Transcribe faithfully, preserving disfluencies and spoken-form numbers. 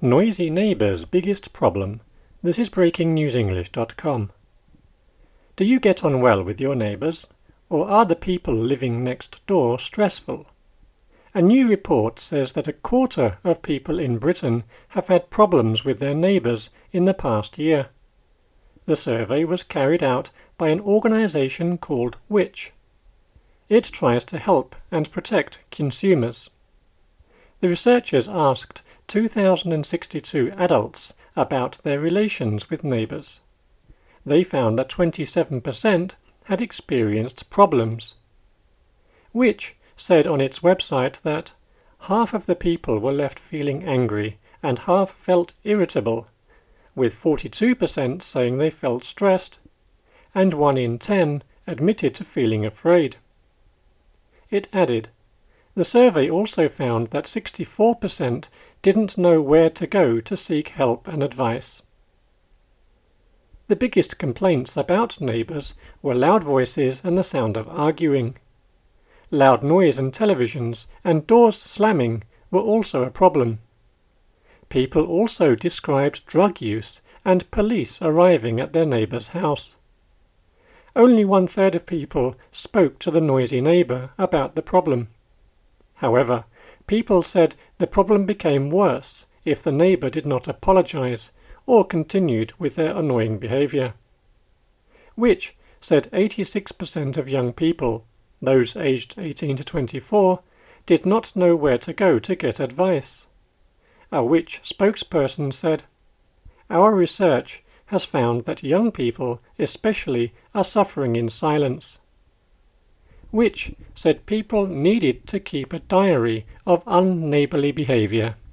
Noisy neighbours' biggest problem. This is breaking news english dot com. Do you get on well with your neighbours, or are the people living next door stressful? A new report says that a quarter of people in Britain have had problems with their neighbours in the past year. The survey was carried out by an organisation called Which. It tries to help and protect consumers. The researchers asked two thousand sixty-two adults about their relations with neighbours. They found that twenty-seven percent had experienced problems. Which said on its website that half of the people were left feeling angry and half felt irritable, with forty-two percent saying they felt stressed, and one in ten admitted to feeling afraid. It added, the survey also found that sixty-four percent didn't know where to go to seek help and advice. The biggest complaints about neighbours were loud voices and the sound of arguing. Loud noise in televisions and doors slamming were also a problem. People also described drug use and police arriving at their neighbour's house. Only one-third of people spoke to the noisy neighbour about the problem. However, people said the problem became worse if the neighbour did not apologise or continued with their annoying behaviour. Which said eighty-six percent of young people, those aged eighteen to twenty-four, did not know where to go to get advice. A Which spokesperson said, "Our research has found that young people especially are suffering in silence." Which said people needed to keep a diary of unneighbourly behaviour.